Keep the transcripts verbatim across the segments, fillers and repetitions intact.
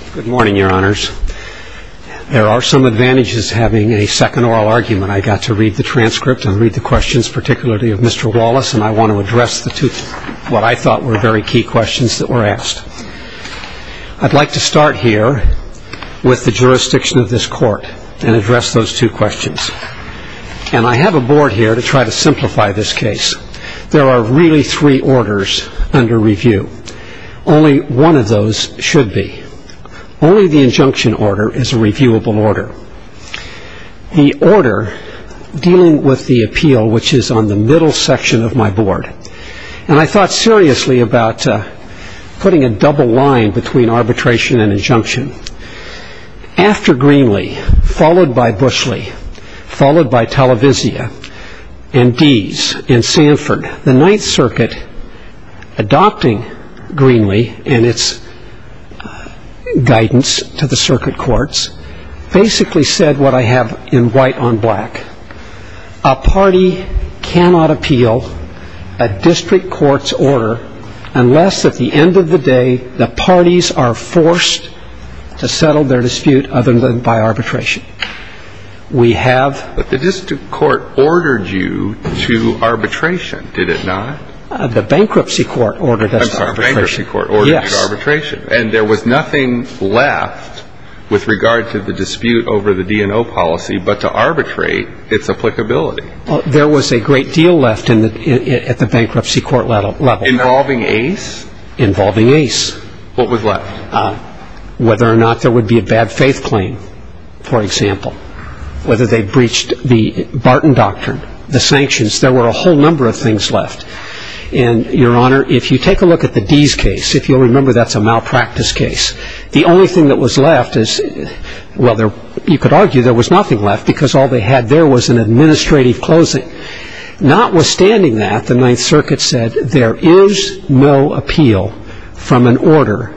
Good morning, Your Honors. There are some advantages having a second oral argument. I got to read the transcript and read the questions, particularly of Mister Wallace, and I want to address the two, what I thought were very key questions that were asked. I'd like to start here with the jurisdiction of this court and address those two questions. And I have a board here to try to simplify this case. There are really three orders under review. Only one of those should be. Only the injunction order is a reviewable order. The order dealing with the appeal, which is on the middle section of my board, and I thought seriously about uh, putting a double line between arbitration and injunction. After Greenlee, followed by Bushley, followed by Televisia, and Dees, and Sanford, the Ninth Circuit, adopting Greenlee and its guidance to the circuit courts, basically said what I have in white on black. A party cannot appeal a district court's order unless at the end of the day the parties are forced to settle their dispute other than by arbitration. We have... But the district court ordered you to arbitration, did it not? Uh, the bankruptcy court ordered us I'm sorry, to arbitration. bankruptcy court ordered yes. you to arbitration. And there was nothing left with regard to the dispute over the D and O policy but to arbitrate its applicability. Well, there was a great deal left in the, in, at the bankruptcy court level. Involving ACE? Involving ACE. What was left? Uh, whether or not there would be a bad faith claim, for example. Whether they breached the Barton Doctrine, the sanctions. There were a whole number of things left. And, Your Honor, if you take a look at the Dees case, if you'll remember that's a malpractice case, the only thing that was left is, well, there, you could argue there was nothing left because all they had there was an administrative closing. Notwithstanding that, the Ninth Circuit said there is no appeal from an order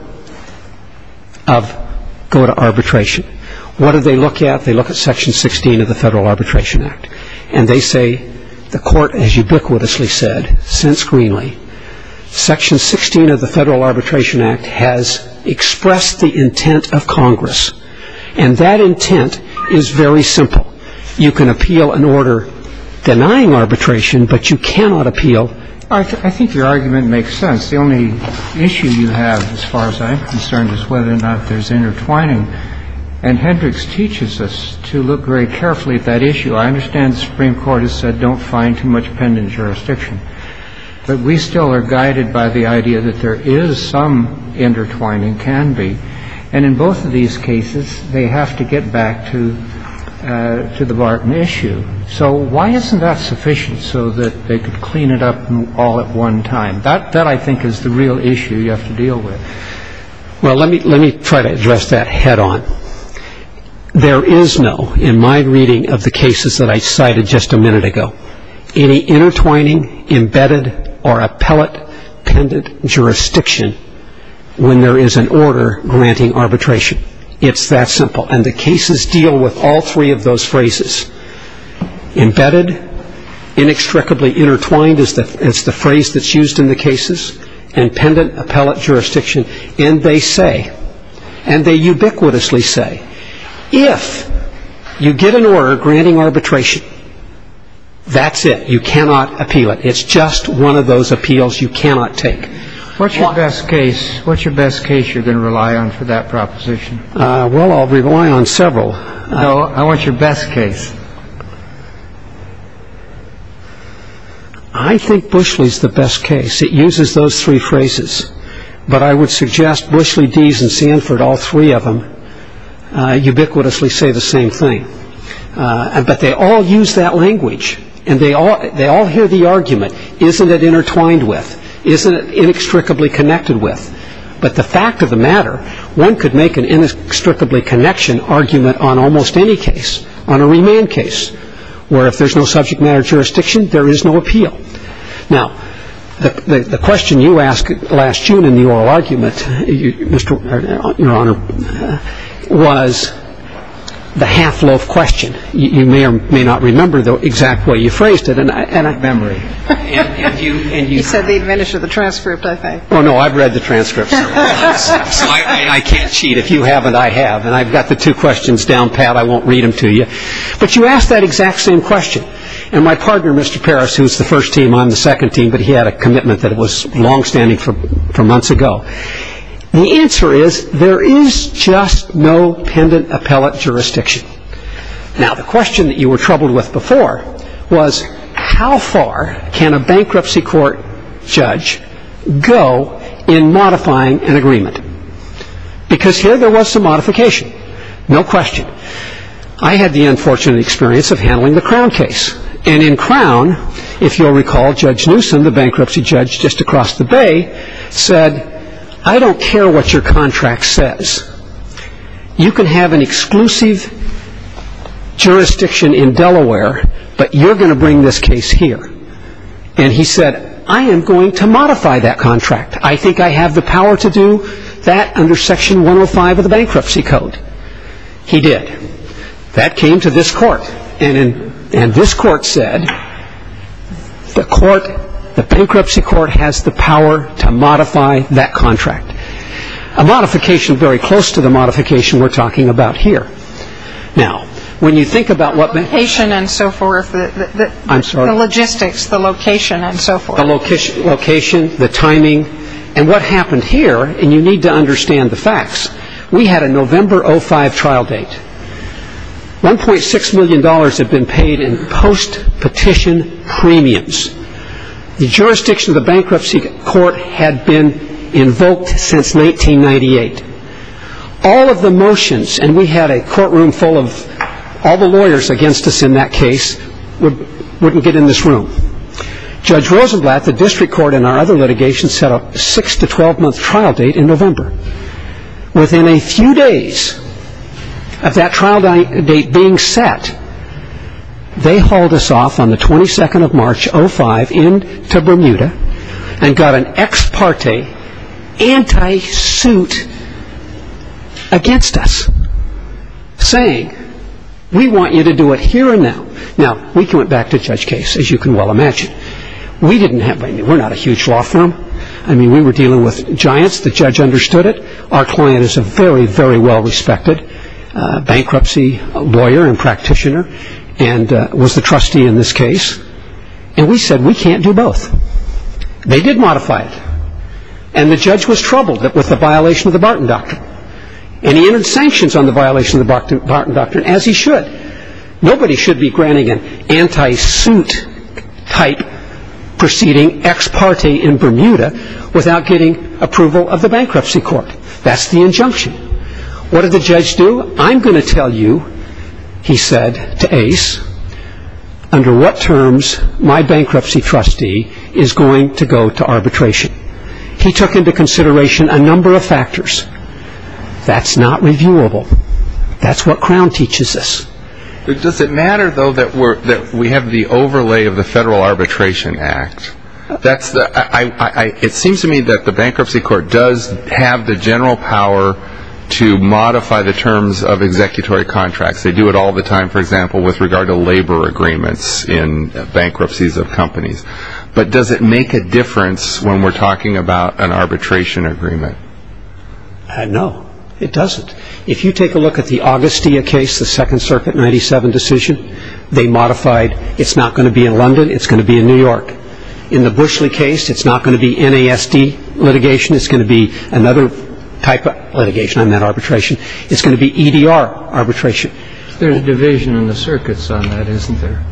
of go to arbitration. What do they look at? They look at Section sixteen of the Federal Arbitration Act. And they say, the court has ubiquitously said, since Greenlee, Section sixteen of the Federal Arbitration Act has expressed the intent of Congress. And that intent is very simple. You can appeal an order denying arbitration, but you cannot appeal. I, th- I think your argument makes sense. The only issue you have, as far as I'm concerned, is whether or not there's intertwining. And Hendricks teaches us to look very carefully at that issue. I understand the Supreme Court has said don't find too much pendant jurisdiction. But we still are guided by the idea that there is some intertwining, can be. And in both of these cases, they have to get back to uh, to the Barton issue. So why isn't that sufficient so that they could clean it up all at one time? That, that I think, is the real issue you have to deal with. Well, let me, let me try to address that head on. There is no, in my reading of the cases that I cited just a minute ago, any intertwining, embedded, or appellate pendant jurisdiction when there is an order granting arbitration. It's that simple. And the cases deal with all three of those phrases. Embedded, inextricably intertwined is the, is the phrase that's used in the cases, and pendant appellate jurisdiction. And they say, and they ubiquitously say, if you get an order granting arbitration, that's it. You cannot appeal it. It's just one of those appeals you cannot take. What's your best case? What's your best case you're going to rely on for that proposition? Uh, well, I'll rely on several. No, I want your best case. I think Bushley's the best case. It uses those three phrases. But I would suggest Bushley, Dees, and Sanford, all three of them, Uh, ubiquitously say the same thing. Uh, but they all use that language. And they all, they all hear the argument, isn't it intertwined with? Isn't it inextricably connected with? But the fact of the matter, one could make an inextricably connection argument on almost any case, on a remand case, where if there's no subject matter jurisdiction, there is no appeal. Now, the, the, the question you asked last June in the oral argument, you, Mister Your Honor, uh, was the half-loaf question. You, you may or may not remember the exact way you phrased it, and I, and I Memory. and, and you and you. He said the advantage of the transcript, I think. Oh no, I've read the transcript, so, so I, I, I can't cheat. If you haven't, I have, and I've got the two questions down pat. I won't read them to you, but you asked that exact same question, and my partner, Mister Paris, who's the first team, I'm the second team, but he had a commitment that it was long-standing for for months ago. The answer is there is just no pendent appellate jurisdiction. Now, the question that you were troubled with before was how far can a bankruptcy court judge go in modifying an agreement? Because here there was some modification, no question. I had the unfortunate experience of handling the Crown case. And in Crown, if you'll recall, Judge Newsom, the bankruptcy judge just across the bay, said, I don't care what your contract says. You can have an exclusive jurisdiction in Delaware, but you're going to bring this case here. And he said, I am going to modify that contract. I think I have the power to do that under Section one oh five of the Bankruptcy Code. He did. That came to this court. And, in, and this court said, the court, the bankruptcy court has the power to modify that contract. A modification very close to the modification we're talking about here. Now, when you think about what... Location and so forth. The, the, the, I'm sorry? The logistics, the location and so forth. The location, location, the timing, and what happened here, and you need to understand the facts. We had a November oh five trial date. one point six million dollars had been paid in post-petition premiums. The jurisdiction of the bankruptcy court had been invoked since nineteen ninety-eight. All of the motions, and we had a courtroom full of all the lawyers against us in that case, would, wouldn't get in this room. Judge Rosenblatt, the district court in our other litigation, set a six to twelve month trial date in November. Within a few days of that trial date being set, they hauled us off on the twenty-second of March, oh five, into Bermuda and got an ex parte anti-suit against us, saying, we want you to do it here and now. Now, we went back to Judge Case, as you can well imagine. We didn't have, I mean, we're not a huge law firm. I mean, we were dealing with giants. The judge understood it. Our client is a very, very well-respected uh, bankruptcy lawyer and practitioner, and uh, was the trustee in this case. And we said, we can't do both. They did modify it. And the judge was troubled with the violation of the Barton Doctrine. And he entered sanctions on the violation of the Barton, Barton Doctrine, as he should. Nobody should be granting an anti-suit type proceeding ex parte in Bermuda without getting approval of the bankruptcy court. That's the injunction. What did the judge do? I'm going to tell you, he said to Ace, under what terms my bankruptcy trustee is going to go to arbitration. He took into consideration a number of factors. That's not reviewable. That's what Crown teaches us. Does it matter, though, that we're that we have the overlay of the Federal Arbitration Act? That's the. I, I, I, it seems to me that the bankruptcy court does have the general power to modify the terms of executory contracts. They do it all the time, for example, with regard to labor agreements in bankruptcies of companies. But does it make a difference when we're talking about an arbitration agreement? Uh, no, it doesn't. If you take a look at the Augustia case, the Second Circuit ninety-seven decision, they modified, it's not going to be in London, it's going to be in New York. In the Bushley case, it's not going to be N A S D litigation, it's going to be another type of litigation, I meant arbitration. It's going to be E D R arbitration. There's a division in the circuits on that, isn't there?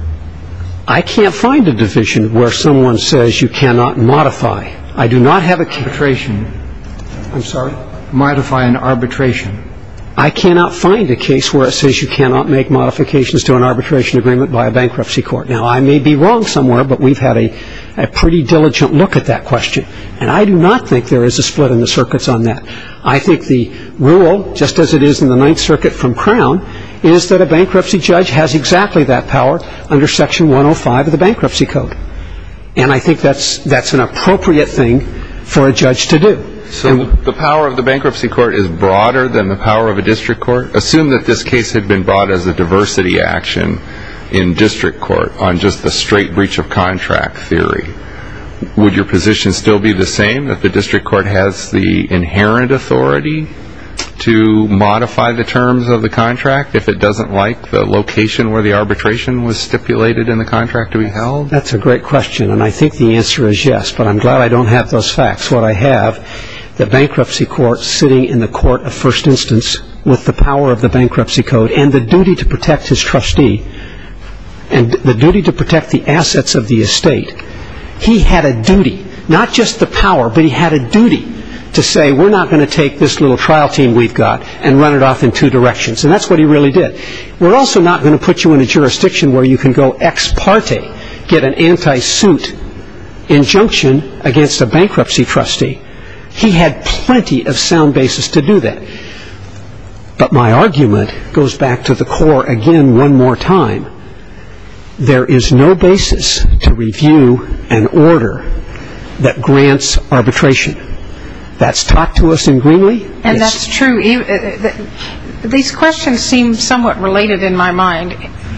I can't find a division where someone says you cannot modify. I do not have a case. Arbitration. I'm sorry? Modify an arbitration. I cannot find a case where it says you cannot make modifications to an arbitration agreement by a bankruptcy court. Now, I may be wrong somewhere, but we've had a, a pretty diligent look at that question. And I do not think there is a split in the circuits on that. I think the rule, just as it is in the Ninth Circuit from Crown, is that a bankruptcy judge has exactly that power under Section one oh five of the Bankruptcy Code. And I think that's, that's an appropriate thing for a judge to do. So the power of the bankruptcy court is broader than the power of a district court? Assume that this case had been brought as a diversity action in district court on just the straight breach of contract theory. Would your position still be the same, that the district court has the inherent authority to modify the terms of the contract if it doesn't like the location where the arbitration was stipulated in the contract to be held? That's a great question, and I think the answer is yes, but I'm glad I don't have those facts. What I have, the bankruptcy court sitting in the court of first instance with the power of the bankruptcy code and the duty to protect his trustee and the duty to protect the assets of the estate. He had a duty, not just the power, but he had a duty to say, we're not going to take this little trial team we've got and run it off in two directions. And that's what he really did. We're also not going to put you in a jurisdiction where you can go ex parte, get an anti-suit injunction against a bankruptcy trustee. He had plenty of sound basis to do that. But my argument goes back to the core again one more time. There is no basis to review an order that grants arbitration. That's taught to us in Greenlee. And that's true. These questions seem somewhat related in my mind.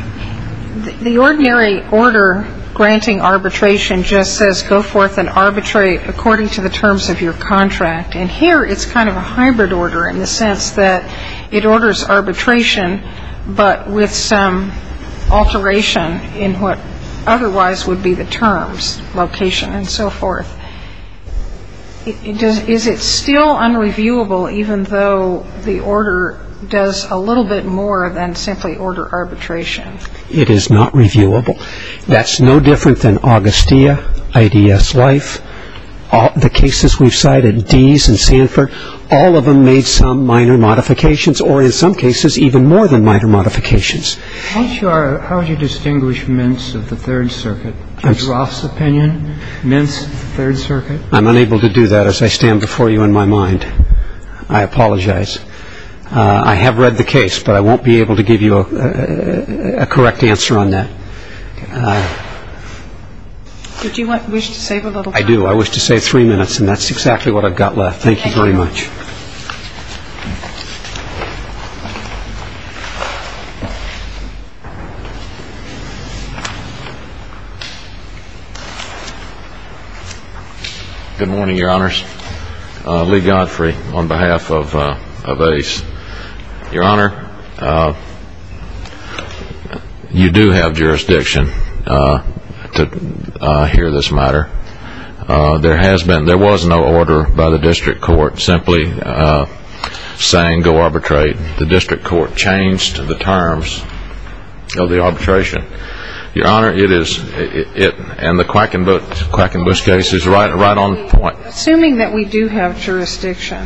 The ordinary order granting arbitration just says go forth and arbitrate according to the terms of your contract. And here it's kind of a hybrid order in the sense that it orders arbitration but with some alteration in what otherwise would be the terms, location and so forth. It does, is it still unreviewable even though the order does a little bit more than simply order arbitration? It is not reviewable. That's no different than Augustia, I D S Life, all the cases we've cited, Dees and Sanford, all of them made some minor modifications or in some cases even more than minor modifications. How would you, how would you distinguish Mintz of the Third Circuit? Judge Roth's opinion, Mintz of the Third Circuit? I'm unable to do that as I stand before you in my mind. I apologize. Uh, I have read the case, but I won't be able to give you a, a, a correct answer on that. Uh, Did you want, wish to save a little time? I do. I wish to save three minutes, and that's exactly what I've got left. Thank you Thank very you. much. Good morning, Your Honors. Uh, Lee Godfrey on behalf of, uh, of ACE. Your Honor, uh, you do have jurisdiction uh, to uh, hear this matter. Uh, there has been, there was no order by the district court simply uh, saying go arbitrate. The district court changed the terms of the arbitration. Your Honor, it is, it, it and the Quackenbush, Quackenbush case is right, right on point. Assuming that we do have jurisdiction,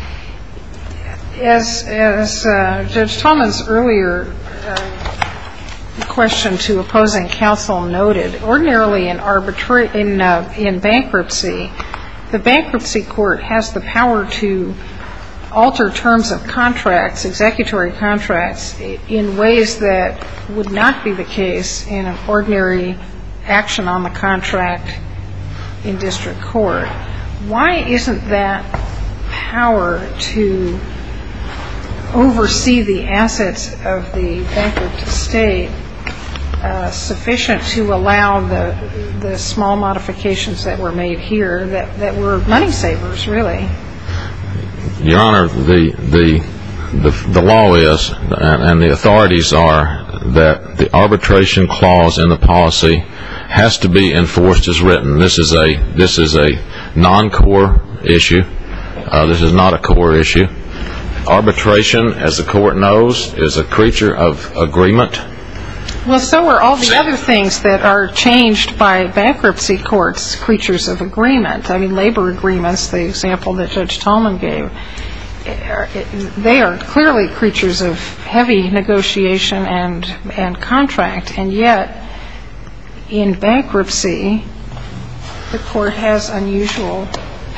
as, as uh, Judge Tallman's earlier uh, question to opposing counsel noted, ordinarily in, arbitra- in, uh, in bankruptcy, the bankruptcy court has the power to alter terms of contracts, executory contracts, in ways that would not be the case in an ordinary action on the contract in district court. Why isn't that power to oversee the assets of the bankrupt estate uh, sufficient to allow the the small modifications that were made here that, that were money savers, really? Your Honor, the the the, the law is, and, and the authorities are, that the arbitration clause in the policy has to be enforced as written. This is a this is a non-core issue. Uh, this is not a core issue. Arbitration, as the court knows, is a creature of agreement. Well, so are all the other things that are changed by bankruptcy courts, creatures of agreement. I mean, labor agreements, the example that Judge Tallman gave, they are clearly creatures of heavy negotiation and, and contract, and yet in bankruptcy, the court has unusual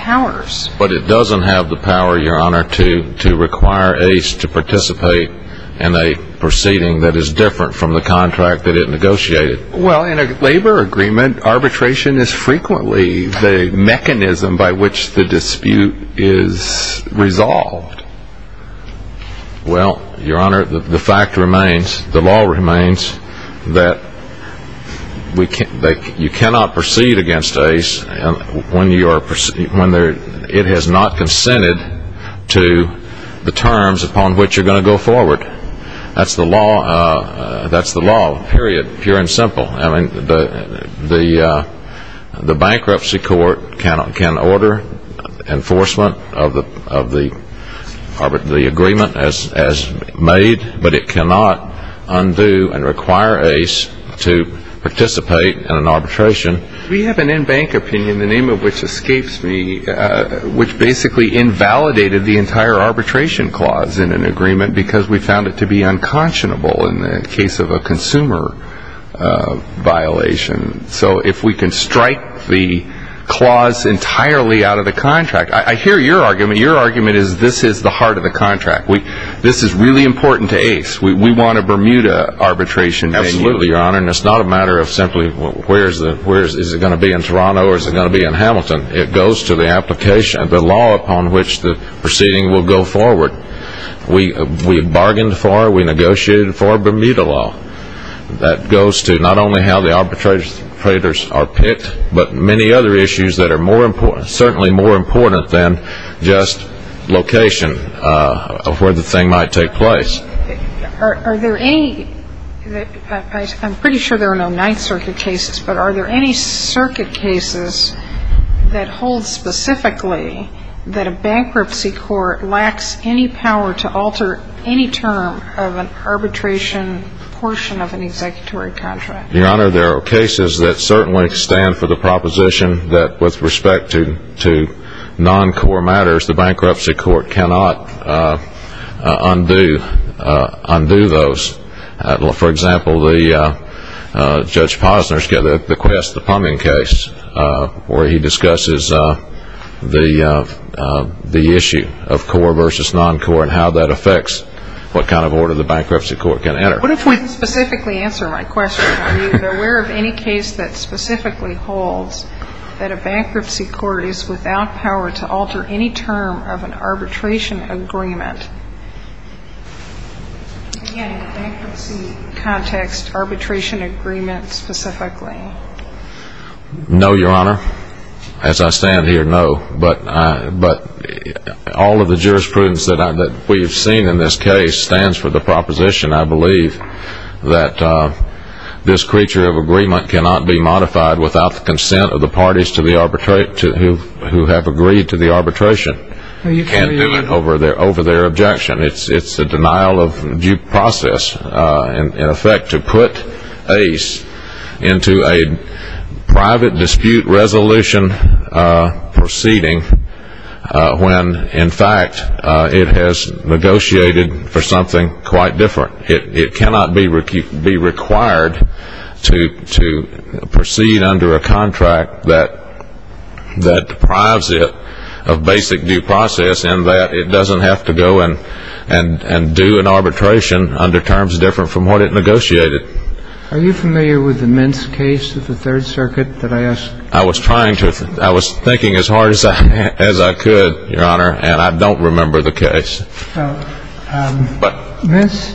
powers. But it doesn't have the power, Your Honor, to, to require ACE to participate in a proceeding that is different from the contract that it negotiated. Well, in a labor agreement, arbitration is frequently the mechanism by which the dispute is resolved. Well, Your Honor, the, the fact remains, the law remains, that we can, they, you cannot proceed against ACE when you are when there it has not consented to the terms upon which you're going to go forward. That's the law. Uh, uh, that's the law. Period. Pure and simple. I mean, the the uh, the bankruptcy court can can order enforcement of the of the the agreement as as made, but it cannot undo and require ACE to participate in an arbitration. We have an in-bank opinion, the name of which escapes me, uh, which basically invalidated the entire arbitration clause in an agreement because we found it to be unconscionable in the case of a consumer uh, violation. So if we can strike the clause entirely out of the contract. I, I hear your argument. Your argument is this is the heart of the contract. We, this is really important to ACE. We, we want a Bermuda arbitration venue. Absolutely, Your Honor, and it's not a matter of simply where's the where's is it going to be in Toronto or is it going to be in Hamilton. It goes to the application, the law upon which the proceeding will go forward. We we bargained for, we negotiated for Bermuda law. That goes to not only how the arbitrators are picked, but many other issues that are more important, certainly more important than just location uh, of where the thing might take place. Are, are there any, I, I'm pretty sure there are no Ninth Circuit cases, but are there any circuit cases that hold specifically that a bankruptcy court lacks any power to alter any term of an arbitration portion of an executory contract? Your Honor, there are cases that certainly stand for the proposition that with respect to, to non-core matters, the bankruptcy court cannot uh, uh, undo uh, undo those. Uh, for example, the uh, uh, Judge Posner's the, the Quest, the plumbing case, uh, where he discusses uh, the uh, uh, the issue of core versus non-core and how that affects what kind of order the bankruptcy court can enter. What if we specifically answer my question? Are you aware of any case that specifically holds that a bankruptcy court is without power to alter any term of an arbitration agreement? Again, in the bankruptcy context, arbitration agreement specifically. No, Your Honor. As I stand here, no. But uh, but all of the jurisprudence that I, that we have seen in this case stands for the proposition, I believe, that uh, this creature of agreement cannot be modified without the consent of the parties to the arbitrate to, who who have agreed to the arbitration. You can't do it over their over their objection. It's it's a denial of due process, uh, in, in effect, to put ACE into a private dispute resolution uh, proceeding uh, when, in fact, uh, it has negotiated for something quite different. It it cannot be recu- be required to to proceed under a contract that that deprives it of basic due process, in that it doesn't have to go and and and do an arbitration under terms different from what it negotiated. Are you familiar with the Mintz case of the Third Circuit that I asked? I was trying to. Th- I was thinking as hard as I as I could, Your Honor, and I don't remember the case. Well, um, but Mintz,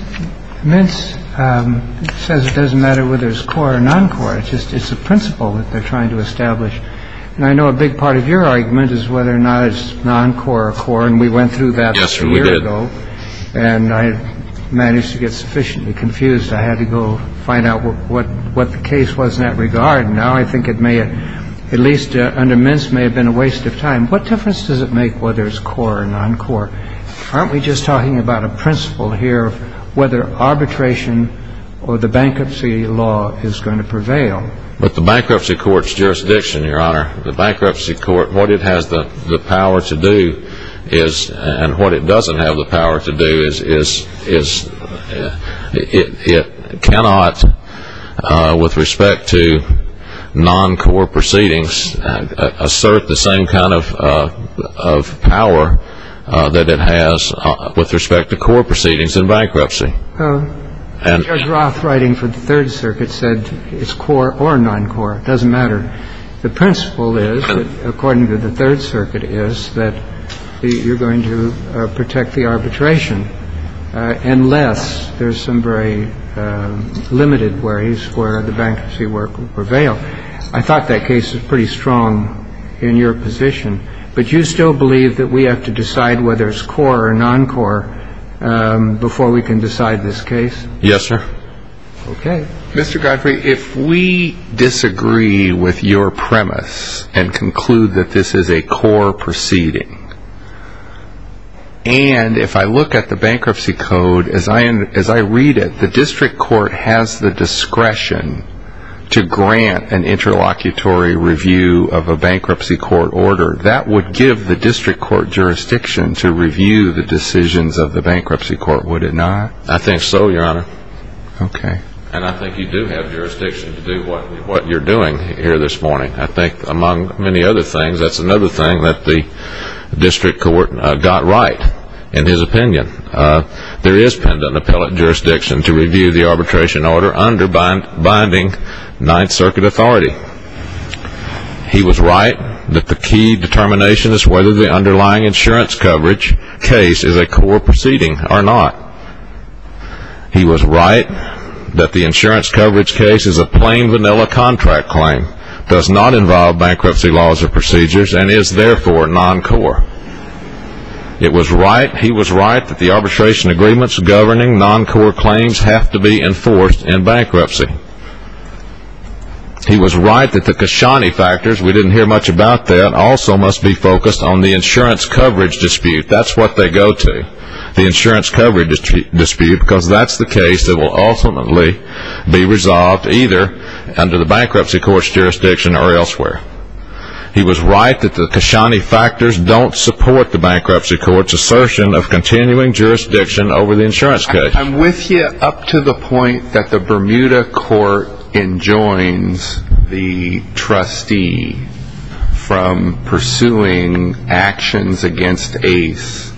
Mintz um, says it doesn't matter whether it's core or non-core. It's just it's a principle that they're trying to establish. And I know a big part of your argument is whether or not it's non-core or core, and we went through that yes, a sir, year we did. ago. And I managed to get sufficiently confused. I had to go find out what, what, what the case was in that regard. And now I think it may, have, at least uh, under Mintz, may have been a waste of time. What difference does it make whether it's core or non-core? Aren't we just talking about a principle here of whether arbitration or the bankruptcy law is going to prevail? But the bankruptcy court's jurisdiction, Your Honor, the bankruptcy court, what it has the, the power to do is, and what it doesn't have the power to do is, is, is uh, it, it cannot, uh, with respect to non-core proceedings, uh, assert the same kind of, uh, of power uh, that it has uh, with respect to core proceedings in bankruptcy. Uh, And Judge Roth, writing for the Third Circuit, said it's core or non-core. It doesn't matter. The principle is, that, according to the Third Circuit, is that the, you're going to uh, protect the arbitration uh, unless there's some very uh, limited ways where the bankruptcy work will prevail. I thought that case was pretty strong in your position, but you still believe that we have to decide whether it's core or non-core Um, before we can decide this case? Yes, sir. Okay. Mister Godfrey, if we disagree with your premise and conclude that this is a core proceeding, and if I look at the bankruptcy code, as I, as I read it, the district court has the discretion to grant an interlocutory review of a bankruptcy court order, that would give the district court jurisdiction to review the decisions of the bankruptcy court, would it not? I think so, Your Honor. Okay. And I think you do have jurisdiction to do what what you're doing here this morning. I think, among many other things, that's another thing that the district court uh, got right, in his opinion. Uh, there is pendant appellate jurisdiction to review the arbitration order under bind, binding Ninth Circuit authority. He was right that the key determination is whether the underlying insurance coverage case is a core proceeding or not. He was right that the insurance coverage case is a plain vanilla contract claim, does not involve bankruptcy laws or procedures, and is therefore non-core. It was right, he was right that the arbitration agreements governing non-core claims have to be enforced in bankruptcy. He was right that the Kashani factors, we didn't hear much about that, also must be focused on the insurance coverage dispute. That's what they go to, the insurance coverage dis- dispute, because that's the case that will ultimately be resolved either under the bankruptcy court's jurisdiction or elsewhere. He was right that the Kashani factors don't support the bankruptcy court's assertion of continuing jurisdiction over the insurance case. I'm with you up to the point that the Bermuda court enjoins the trustee from pursuing actions against ACE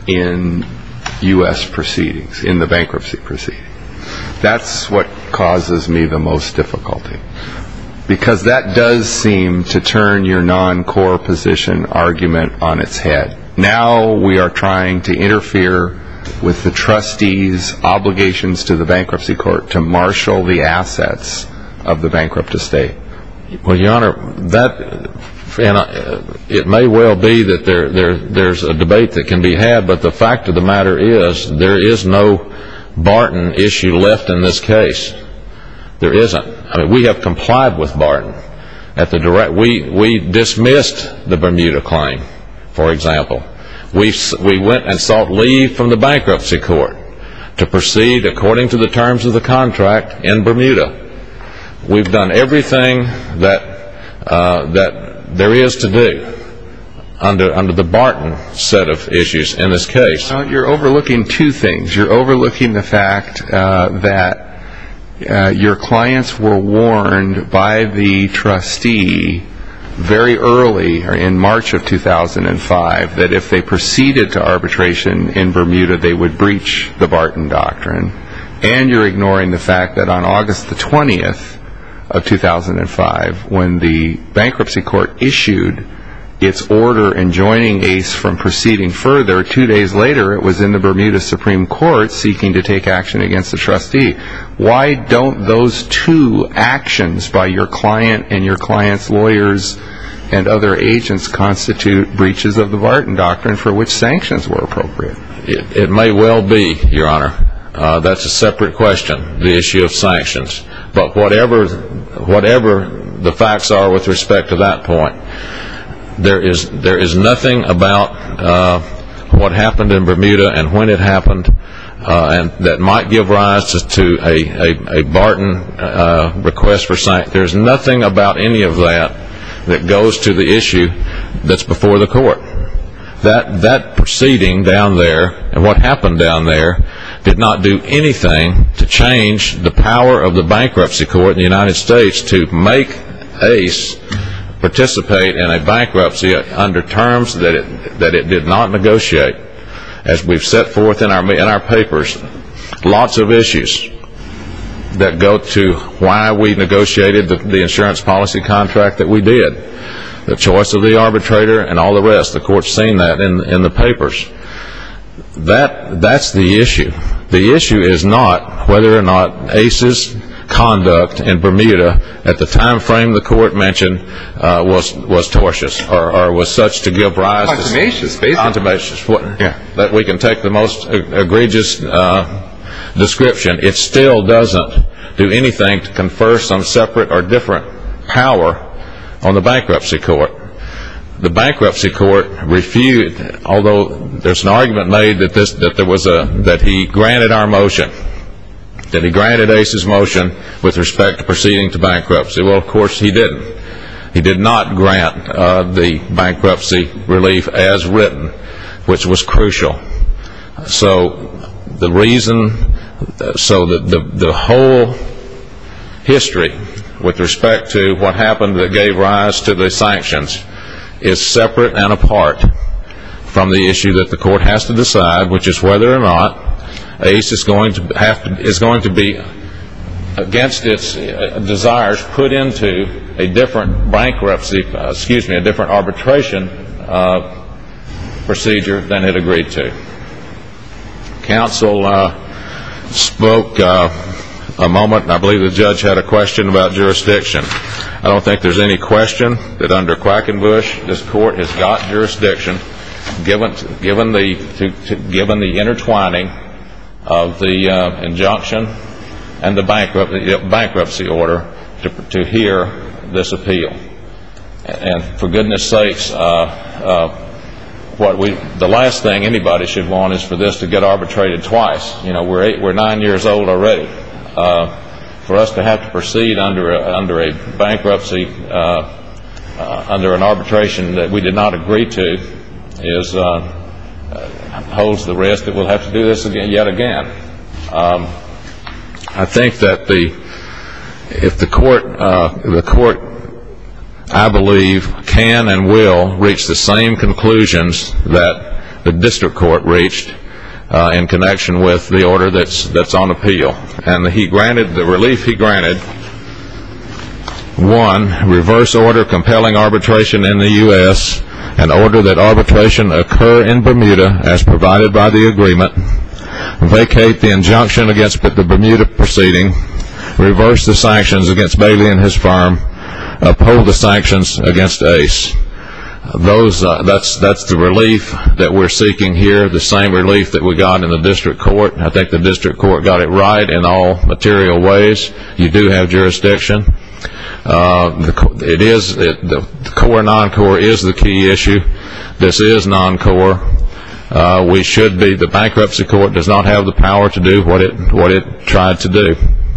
in U S proceedings, in the bankruptcy proceeding. That's what causes me the most difficulty, because that does seem to turn your non-core position argument on its head. Now we are trying to interfere with the trustee's obligations to the bankruptcy court to marshal the assets of the bankrupt estate. Well, Your Honor, that, and uh, it may well be that there, there, there's a debate that can be had, but the fact of the matter is there is no Barton issue left in this case. There isn't. I mean, we have complied with Barton. At the direct, we, we dismissed the Bermuda claim, for example. We, we went and sought leave from the bankruptcy court to proceed according to the terms of the contract in Bermuda. We've done everything that uh, that there is to do under under the Barton set of issues in this case. Well, you're overlooking two things. You're overlooking the fact uh, that uh, your clients were warned by the trustee very early, or in March of two thousand five, that if they proceeded to arbitration in Bermuda, they would breach the Barton Doctrine. And you're ignoring the fact that on August the twentieth of two thousand five, when the bankruptcy court issued its order enjoining ACE from proceeding further, two days later it was in the Bermuda Supreme Court seeking to take action against the trustee. Why don't those two actions by your client and your client's lawyers and other agents constitute breaches of the Barton Doctrine for which sanctions were appropriate? It, it may well be, Your Honor. Uh, that's a separate question, the issue of sanctions. But whatever, whatever the facts are with respect to that point, there is there is nothing about uh, what happened in Bermuda and when it happened, uh, and that might give rise to, to a, a, a Barton uh, request for sanctions. There's nothing about any of that that goes to the issue that's before the court. That that proceeding down there and what happened down there did not do anything to change the power of the bankruptcy court in the United States to make ACE participate in a bankruptcy under terms that it, that it did not negotiate. As we've set forth in our, in our papers, lots of issues that go to why we negotiated the, the insurance policy contract that we did. The choice of the arbitrator and all the rest. The court's seen that in, in the papers. That, that's the issue. The issue is not whether or not ACE's conduct in Bermuda at the time frame the court mentioned uh, was was tortious or, or was such to give rise Contumacious, to basically. contumacious. What, Yeah. That we can take the most egregious uh, description. It still doesn't do anything to confer some separate or different power on the bankruptcy court. The bankruptcy court refused, although there's an argument made that this that there was a that he granted our motion, that he granted ACE's motion with respect to proceeding to bankruptcy. Well, of course, he didn't. He did not grant uh, the bankruptcy relief as written, which was crucial. So the reason, so the the, the whole history with respect to what happened that gave rise to the sanctions is separate and apart from the issue that the court has to decide, which is whether or not ACE is going to have to, is going to be, against its desires, put into a different bankruptcy, uh, excuse me, a different arbitration uh, procedure than it agreed to. Counsel uh, spoke uh, a moment, and I believe the judge had a question about jurisdiction. I don't think there's any question that under Quackenbush this court has got jurisdiction, given given the to, to, given the intertwining of the uh, injunction and the bankruptcy, bankruptcy order to, to hear this appeal. And for goodness sakes, uh, uh, what we the last thing anybody should want is for this to get arbitrated twice. You know, we're eight, we're nine years old already. Uh, for us to have to proceed under a, under a bankruptcy, uh, uh, under an arbitration that we did not agree to, is uh, uh, holds the risk that we'll have to do this again, yet again. Um, I think that the if the court, uh, the court, I believe, can and will reach the same conclusions that the district court reached Uh, in connection with the order that's that's on appeal. And he granted the relief he granted. One, reverse order compelling arbitration in the U S, an order that arbitration occur in Bermuda as provided by the agreement, vacate the injunction against the Bermuda proceeding, reverse the sanctions against Bailey and his firm, uphold the sanctions against ACE. Those uh, that's that's the relief that we're seeking here, the same relief that we got in the district court. I think the district court got it right in all material ways. You do have jurisdiction. Uh, the, it is it, the core non-core is the key issue. This is non-core. Uh, we should be. The bankruptcy court does not have the power to do what it what it tried to do.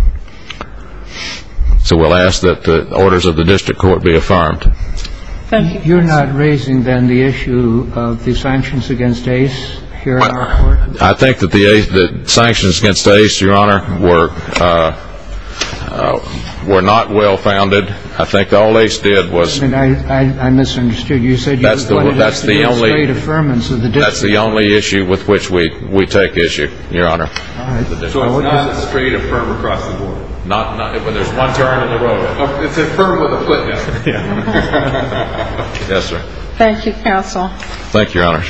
So we'll ask that the orders of the district court be affirmed. Thank you. You're not raising, then, the issue of the sanctions against ACE here in our court? I think that the, ACE, the sanctions against ACE, Your Honor, were uh, uh, were not well founded. I think all ACE did was. I mean, I, I, I misunderstood. You said you that's the, wanted that's us to the do a only straight affirmance of the district. That's the only issue with which we, we take issue, Your Honor. All right. So it's not a straight affirm across the board. Not, not when there's one turn in the road. Oh, it's affirm with a footnote. Yes, sir. Thank you, counsel. Thank you, Your Honor.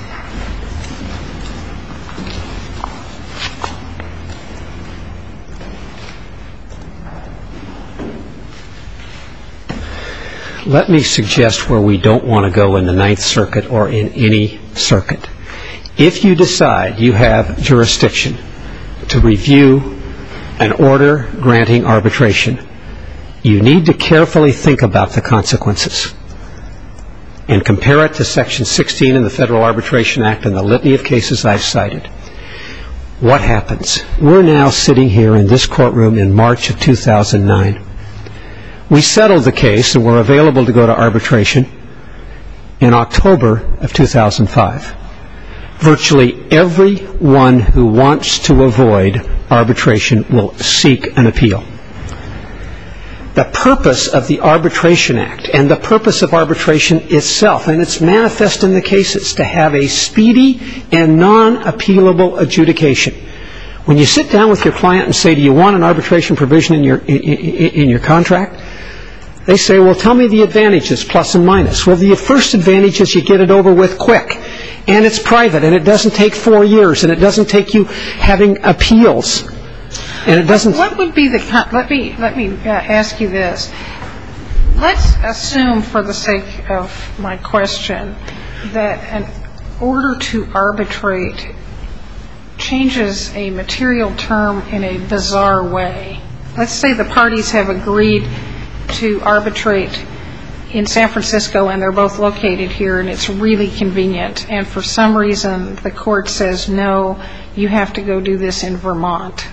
Let me suggest where we don't want to go in the Ninth Circuit or in any circuit. If you decide you have jurisdiction to review an order granting arbitration, you need to carefully think about the consequences and compare it to Section sixteen in the Federal Arbitration Act and the litany of cases I've cited. What happens? We're now sitting here in this courtroom in March of two thousand nine. We settled the case and were available to go to arbitration in October of two thousand five. Virtually everyone who wants to avoid arbitration will seek an appeal. the purpose of the Arbitration Act and the purpose of arbitration itself, and it's manifest in the cases, to have a speedy and non-appealable adjudication. When you sit down with your client and say, do you want an arbitration provision in your, in, in, in your contract? They say, well, tell me the advantages, plus and minus. Well, the first advantage is you get it over with quick, and it's private, and it doesn't take four years, and it doesn't take you having appeals, and it doesn't. What would be the? Let me let me uh, ask you this. Let's assume, for the sake of my question, that an order to arbitrate changes a material term in a bizarre way. Let's say the parties have agreed to arbitrate in San Francisco and they're both located here and it's really convenient, and for some reason the court says, no, you have to go do this in Vermont.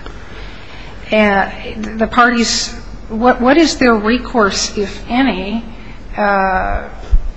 And the parties, what what is their recourse, if any, uh,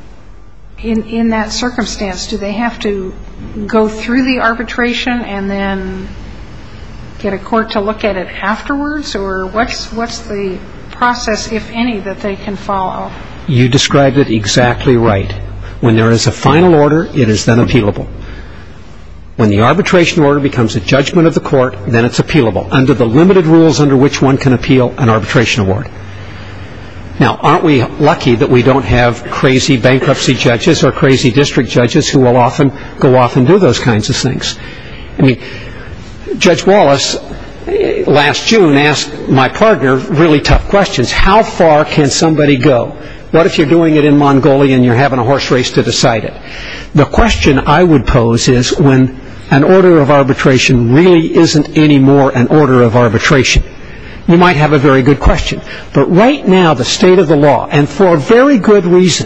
in in that circumstance? Do they have to go through the arbitration and then get a court to look at it afterwards, or what's what's the process, if any, that they can follow? You described it exactly right. When there is a final order, it is then appealable. When the arbitration order becomes a judgment of the court, then it's appealable under the limited rules under which one can appeal an arbitration award. Now, aren't we lucky that we don't have crazy bankruptcy judges or crazy district judges who will often go off and do those kinds of things? I mean, Judge Wallace last June asked my partner really tough questions. How far can somebody go? What if you're doing it in Mongolia and you're having a horse race to decide it? The question I would pose is, when an order of arbitration really isn't anymore an order of arbitration, you might have a very good question. But right now, the state of the law, and for a very good reason,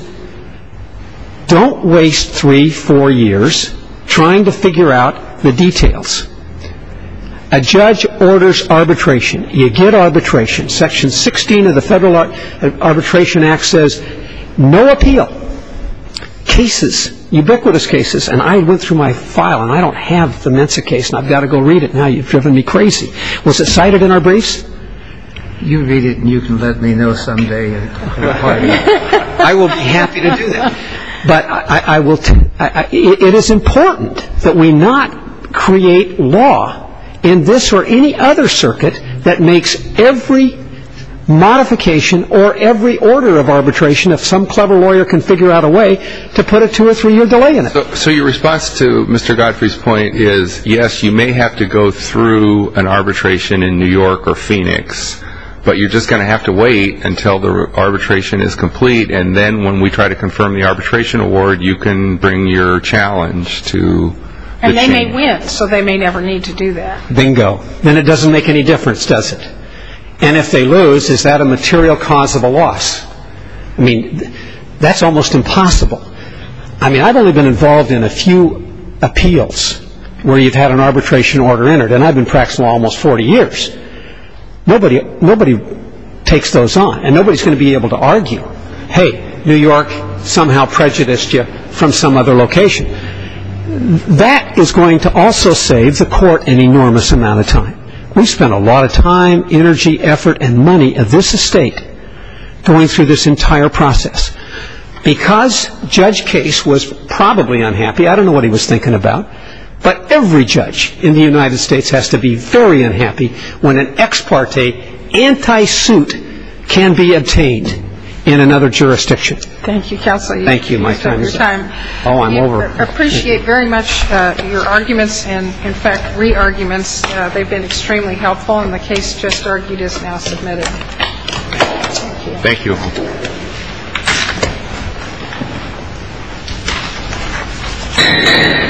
don't waste three, four years trying to figure out the details. A judge orders arbitration. You get arbitration. Section sixteen of the Federal Ar- Arbitration Act says no appeal. Cases, ubiquitous cases, and I went through my file, and I don't have the Mensa case, and I've got to go read it now. You've driven me crazy. Was it cited in our briefs? You read it, and you can let me know someday at a party. I will be happy to do that. But I, I will. T- I, I, it is important that we not create law in this or any other circuit that makes every modification or every order of arbitration, if some clever lawyer can figure out a way to put a two or three year delay in it. So, so your response to Mister Godfrey's point is, yes, you may have to go through an arbitration in New York or Phoenix, but you're just going to have to wait until the arbitration is complete, and then when we try to confirm the arbitration award, you can bring your challenge to the And they chain. may win, so they may never need to do that. Bingo. Then it doesn't make any difference, does it? And if they lose, is that a material cause of a loss? I mean, th- that's almost impossible. I mean, I've only been involved in a few appeals where you've had an arbitration order entered, and I've been practicing law almost forty years. Nobody, nobody takes those on, and nobody's going to be able to argue, hey, New York somehow prejudiced you from some other location. That is going to also save the court an enormous amount of time. We spent a lot of time, energy, effort, and money of this estate going through this entire process. Because Judge Case was probably unhappy, I don't know what he was thinking about, but every judge in the United States has to be very unhappy when an ex parte anti-suit can be obtained in another jurisdiction. Thank you, Counsel. Thank you. My time is up. Oh, I'm over. I appreciate very much uh, your arguments and, in fact, re-arguments. Uh, they've been extremely helpful, and the case just argued is now submitted. Thank you. Thank you.